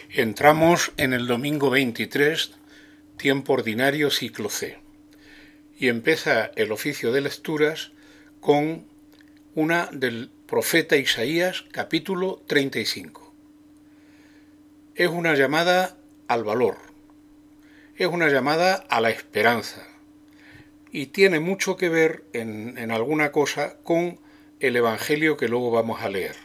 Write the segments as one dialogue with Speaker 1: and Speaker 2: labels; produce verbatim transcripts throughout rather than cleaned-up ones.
Speaker 1: Entramos en el domingo veintitrés, tiempo ordinario, ciclo C, y empieza el oficio de lecturas con una del profeta Isaías, capítulo treinta y cinco. Es una llamada al valor, es una llamada a la esperanza, y tiene mucho que ver en, en alguna cosa con el Evangelio que luego vamos a leer.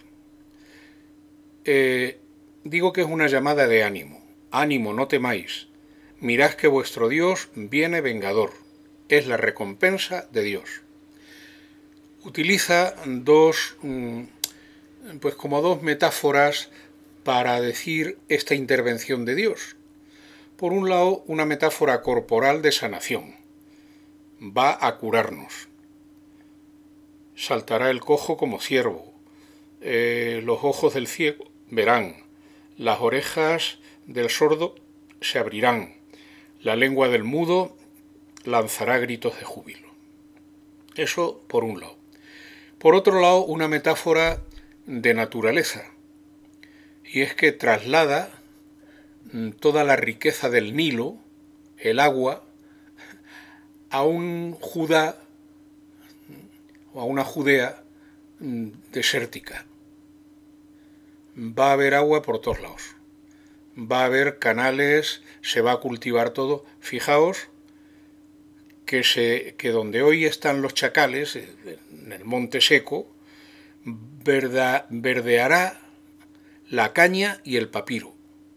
Speaker 1: Eh, digo que es una llamada de ánimo. Ánimo, no temáis. Mirad que vuestro Dios viene vengador. Es la recompensa de Dios. Utiliza dos, pues como dos metáforas para decir esta intervención de Dios. Por un lado, una metáfora corporal de sanación. Va a curarnos. Saltará el cojo como ciervo. Eh, los ojos del ciego verán. Las orejas del sordo se abrirán. La lengua del mudo lanzará gritos de júbilo. Eso por un lado. Por otro lado, una metáfora de naturaleza. Y es que traslada toda la riqueza del Nilo, el agua, a un Judá o a una Judea desértica. Va a haber agua por todos lados. Va a haber canales, se va a cultivar todo. Fijaos que, se, que donde hoy están los chacales, en el monte seco, verda, verdeará la caña y el papiro.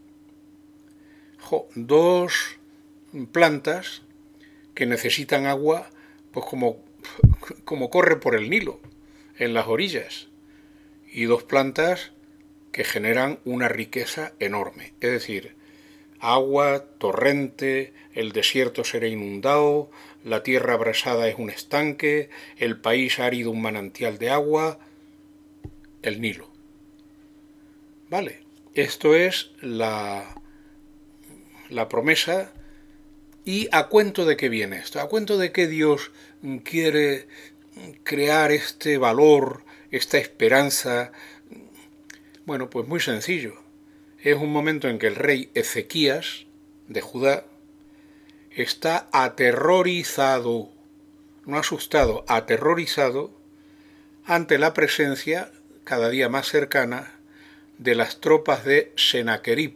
Speaker 1: Jo, dos plantas que necesitan agua, pues como, como corre por el Nilo, en las orillas, y dos plantas que generan una riqueza enorme, es decir, agua, torrente, el desierto será inundado, la tierra abrasada es un estanque, el país árido un manantial de agua, el Nilo. Vale, esto es la, la promesa. ¿Y a cuento de qué viene esto? ¿A cuento de qué Dios quiere crear este valor, esta esperanza? Bueno, pues muy sencillo. Es un momento en que el rey Ezequías, de Judá, está aterrorizado, no asustado, aterrorizado, ante la presencia, cada día más cercana, de las tropas de Senaquerib,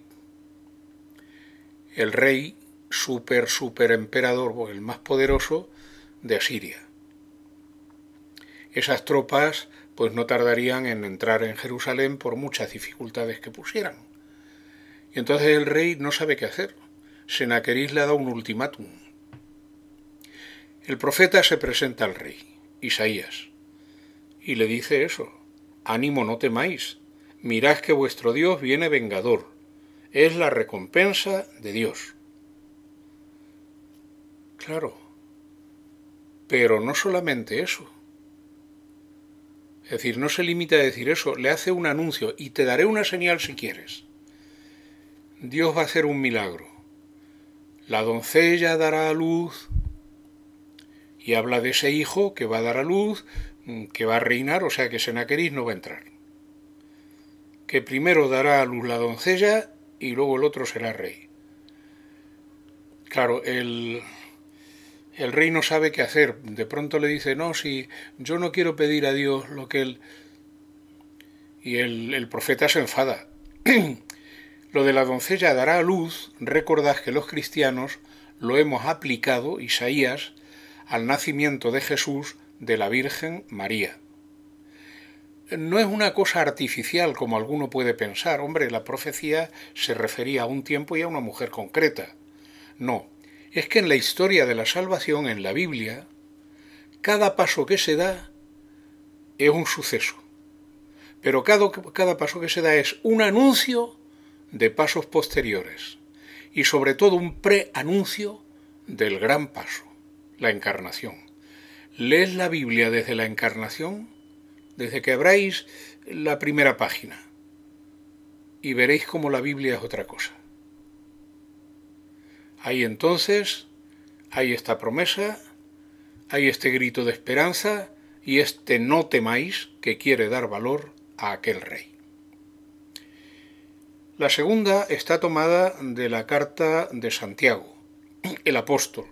Speaker 1: el rey super, super emperador, el más poderoso de Asiria. Esas tropas pues no tardarían en entrar en Jerusalén por muchas dificultades que pusieran. Y entonces el rey no sabe qué hacer. Senaquerib le ha dado un ultimátum. El profeta se presenta al rey, Isaías, y le dice eso: ánimo, no temáis, mirad que vuestro Dios viene vengador, es la recompensa de Dios. Claro, pero no solamente eso. Es decir, no se limita a decir eso, le hace un anuncio: y te daré una señal si quieres. Dios va a hacer un milagro. La doncella dará a luz, y habla de ese hijo que va a dar a luz, que va a reinar, o sea que Senaquerib no va a entrar. Que primero dará a luz la doncella y luego el otro será rey. Claro, el... El rey no sabe qué hacer. De pronto le dice: no, si yo no quiero pedir a Dios lo que él... Y el, el profeta se enfada. Lo de la doncella dará a luz, recordad que los cristianos lo hemos aplicado, Isaías, al nacimiento de Jesús de la Virgen María. No es una cosa artificial como alguno puede pensar. Hombre, la profecía se refería a un tiempo y a una mujer concreta. No. Es que en la historia de la salvación, en la Biblia, cada paso que se da es un suceso. Pero cada, cada paso que se da es un anuncio de pasos posteriores. Y sobre todo un preanuncio del gran paso, la encarnación. Leed la Biblia desde la encarnación, desde que abráis la primera página, y veréis cómo la Biblia es otra cosa. Ahí entonces hay esta promesa, hay este grito de esperanza y este no temáis que quiere dar valor a aquel rey. La segunda está tomada de la carta de Santiago, el apóstol.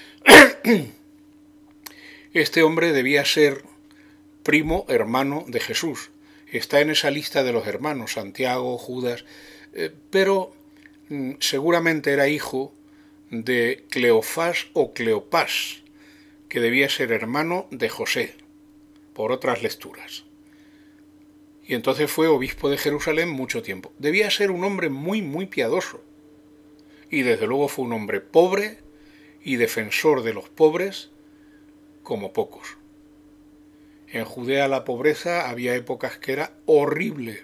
Speaker 1: Este hombre debía ser primo hermano de Jesús. Está en esa lista de los hermanos, Santiago, Judas, eh, pero mm, seguramente era hijo de Cleofás o Cleopás, que debía ser hermano de José, por otras lecturas. Y entonces fue obispo de Jerusalén mucho tiempo. Debía ser un hombre muy, muy piadoso. Y desde luego fue un hombre pobre y defensor de los pobres como pocos. En Judea la pobreza había épocas que era horrible.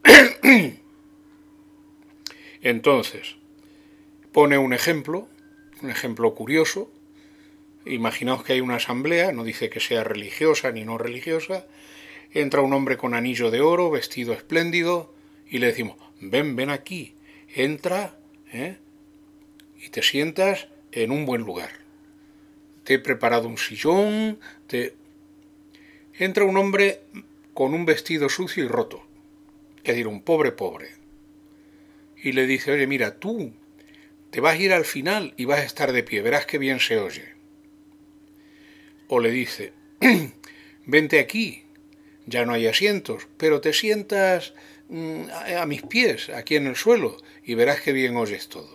Speaker 1: Entonces, pone un ejemplo, un ejemplo curioso. Imaginaos que hay una asamblea, no dice que sea religiosa ni no religiosa. Entra un hombre con anillo de oro, vestido espléndido, y le decimos, ven, ven aquí, entra, ¿eh? y te sientas en un buen lugar. Te he preparado un sillón, te... Entra un hombre con un vestido sucio y roto, es decir, un pobre pobre, y le dice, oye, mira, tú te vas a ir al final y vas a estar de pie, verás qué bien se oye. O le dice, vente aquí, ya no hay asientos, pero te sientas mmm, a mis pies, aquí en el suelo, y verás qué bien oyes todo.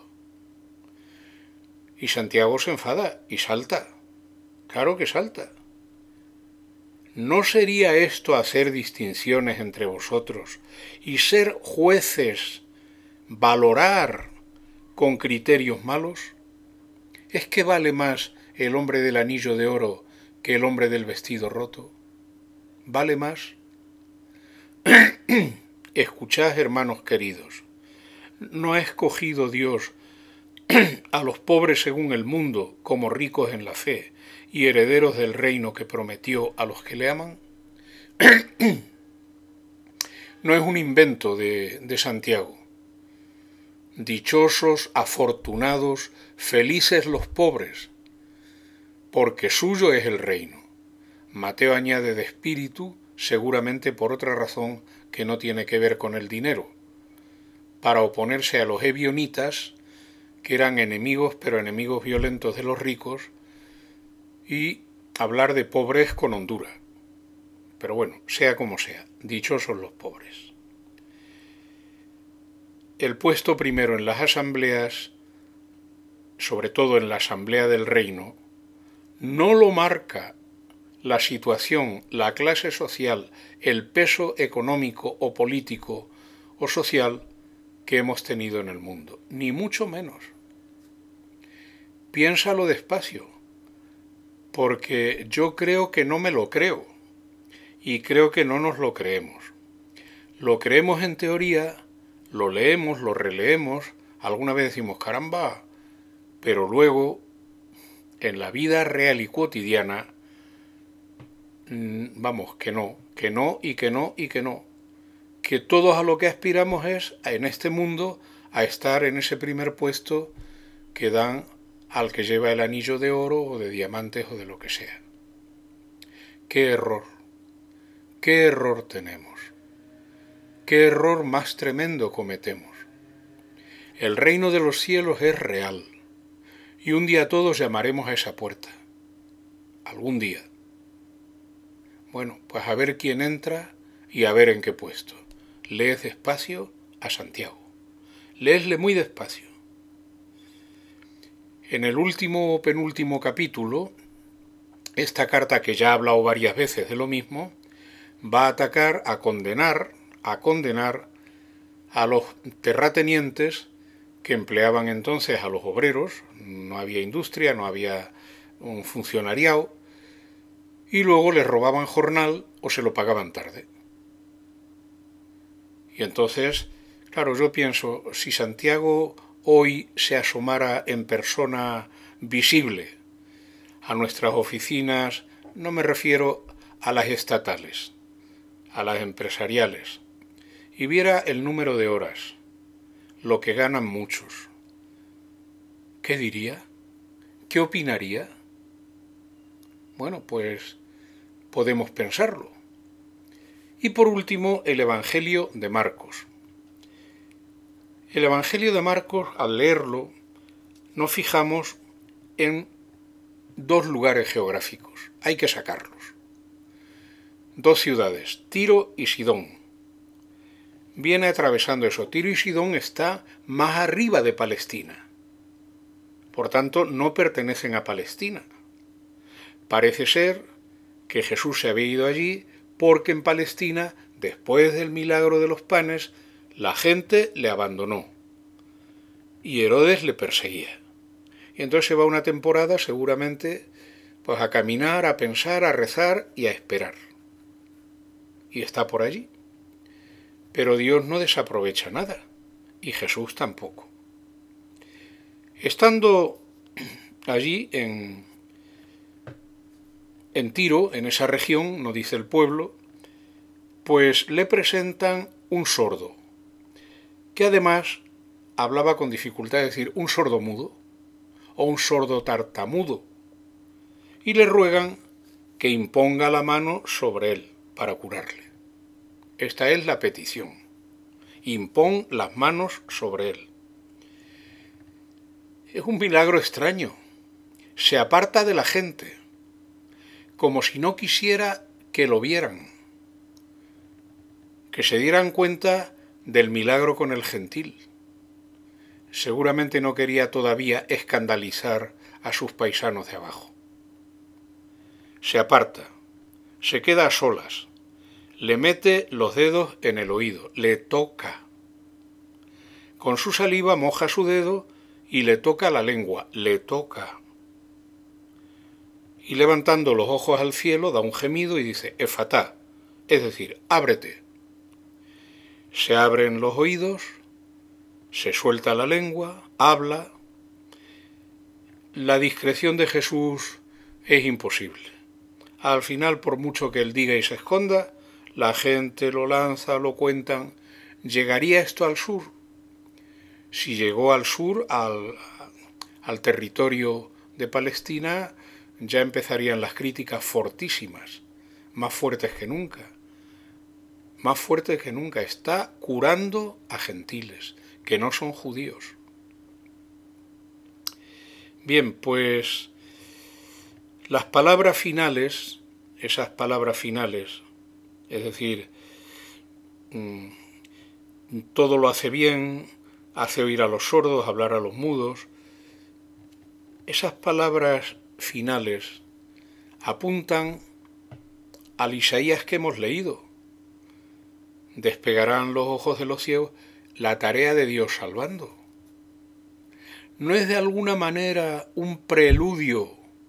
Speaker 1: Y Santiago se enfada y salta, claro que salta. ¿No sería esto hacer distinciones entre vosotros y ser jueces, valorar con criterios malos? ¿Es que vale más el hombre del anillo de oro que el hombre del vestido roto? ¿Vale más? Escuchad, hermanos queridos, ¿no ha escogido Dios a los pobres según el mundo como ricos en la fe y herederos del reino que prometió a los que le aman? No es un invento de, de Santiago. Dichosos, afortunados, felices los pobres, porque suyo es el reino. Mateo añade de espíritu, seguramente por otra razón que no tiene que ver con el dinero, para oponerse a los ebionitas, que eran enemigos, pero enemigos violentos de los ricos, y hablar de pobres con hondura. Pero bueno, sea como sea, dichosos los pobres. El puesto primero en las asambleas, sobre todo en la Asamblea del Reino, no lo marca la situación, la clase social, el peso económico o político o social que hemos tenido en el mundo, ni mucho menos. Piénsalo despacio, porque yo creo que no me lo creo, y creo que no nos lo creemos. Lo creemos en teoría, lo leemos, lo releemos, alguna vez decimos caramba, pero luego, en la vida real y cotidiana, vamos, que no, que no y que no y que no. Que todos a lo que aspiramos es, en este mundo, a estar en ese primer puesto que dan al que lleva el anillo de oro o de diamantes o de lo que sea. ¡Qué error! ¡Qué error tenemos! ¡Qué error más tremendo cometemos! El reino de los cielos es real, y un día todos llamaremos a esa puerta. Algún día. Bueno, pues a ver quién entra y a ver en qué puesto. Leed despacio a Santiago. Leedle muy despacio. En el último penúltimo capítulo, esta carta, que ya ha hablado varias veces de lo mismo, va a atacar, a condenar, a condenar a los terratenientes que empleaban entonces a los obreros. No había industria, no había un funcionariado, y luego les robaban jornal o se lo pagaban tarde. Y entonces, claro, yo pienso, si Santiago hoy se asomara en persona visible a nuestras oficinas, no me refiero a las estatales, a las empresariales, y viera el número de horas, lo que ganan muchos, ¿qué diría? ¿Qué opinaría? Bueno, pues podemos pensarlo. Y por último, el Evangelio de Marcos. El Evangelio de Marcos, al leerlo, nos fijamos en dos lugares geográficos. Hay que sacarlos. Dos ciudades, Tiro y Sidón. Viene atravesando eso. Tiro y Sidón está más arriba de Palestina. Por tanto, no pertenecen a Palestina. Parece ser que Jesús se había ido allí porque en Palestina, después del milagro de los panes, la gente le abandonó y Herodes le perseguía. Y entonces se va una temporada seguramente pues a caminar, a pensar, a rezar y a esperar. Y está por allí. Pero Dios no desaprovecha nada, y Jesús tampoco. Estando allí en, en Tiro, en esa región, nos dice el pueblo, pues le presentan un sordo, que además hablaba con dificultad, es decir, un sordo mudo o un sordo tartamudo, y le ruegan que imponga la mano sobre él para curarle. Esta es la petición. Impón las manos sobre él. Es un milagro extraño. Se aparta de la gente, como si no quisiera que lo vieran, que se dieran cuenta del milagro con el gentil. Seguramente no quería todavía escandalizar a sus paisanos de abajo. Se aparta, se queda a solas, le mete los dedos en el oído, le toca. Con su saliva moja su dedo y le toca la lengua, le toca. Y levantando los ojos al cielo da un gemido y dice, Efatá, es decir, ábrete. Se abren los oídos, se suelta la lengua, habla. La discreción de Jesús es imposible. Al final, por mucho que él diga y se esconda, la gente lo lanza, lo cuentan. ¿Llegaría esto al sur? Si llegó al sur, al, al territorio de Palestina, ya empezarían las críticas fortísimas, más fuertes que nunca. Más fuertes que nunca. Está curando a gentiles, que no son judíos. Bien, pues las palabras finales, esas palabras finales, es decir, mmm, todo lo hace bien, hace oír a los sordos, hablar a los mudos. Esas palabras finales apuntan al Isaías que hemos leído. Despegarán los ojos de los ciegos, la tarea de Dios salvando. ¿No es de alguna manera un preludio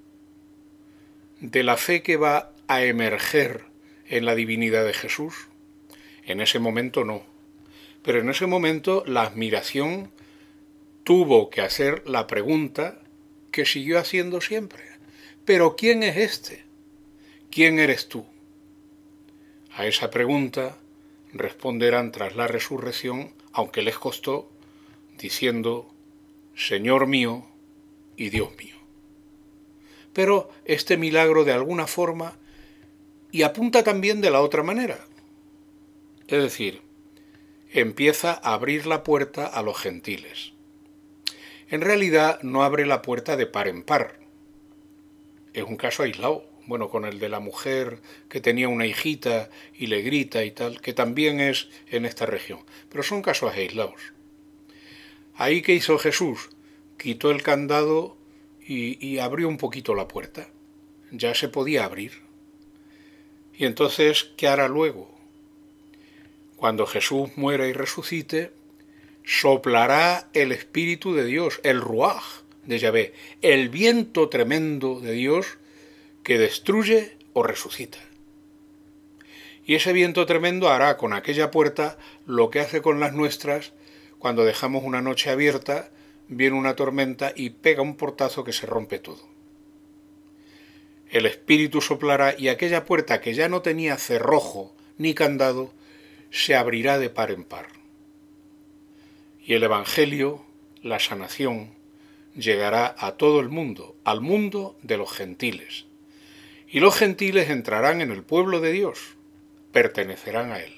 Speaker 1: de la fe que va a emerger en la divinidad de Jesús? En ese momento no. Pero en ese momento la admiración tuvo que hacer la pregunta que siguió haciendo siempre. ¿Pero quién es este? ¿Quién eres tú? A esa pregunta responderán tras la resurrección, aunque les costó, diciendo, Señor mío y Dios mío. Pero este milagro de alguna forma, y apunta también de la otra manera, es decir, empieza a abrir la puerta a los gentiles. En realidad no abre la puerta de par en par. Es un caso aislado. Bueno, con el de la mujer que tenía una hijita y le grita y tal, que también es en esta región. Pero son casos aislados. Ahí, ¿qué hizo Jesús? Quitó el candado y, y abrió un poquito la puerta. Ya se podía abrir. Y entonces, ¿qué hará luego? Cuando Jesús muera y resucite, soplará el Espíritu de Dios, el Ruaj de Yahvé, el viento tremendo de Dios que destruye o resucita. Y ese viento tremendo hará con aquella puerta lo que hace con las nuestras cuando dejamos una noche abierta, viene una tormenta y pega un portazo que se rompe todo. El Espíritu soplará y aquella puerta que ya no tenía cerrojo ni candado se abrirá de par en par. Y el Evangelio, la sanación, llegará a todo el mundo, al mundo de los gentiles. Y los gentiles entrarán en el pueblo de Dios, pertenecerán a él.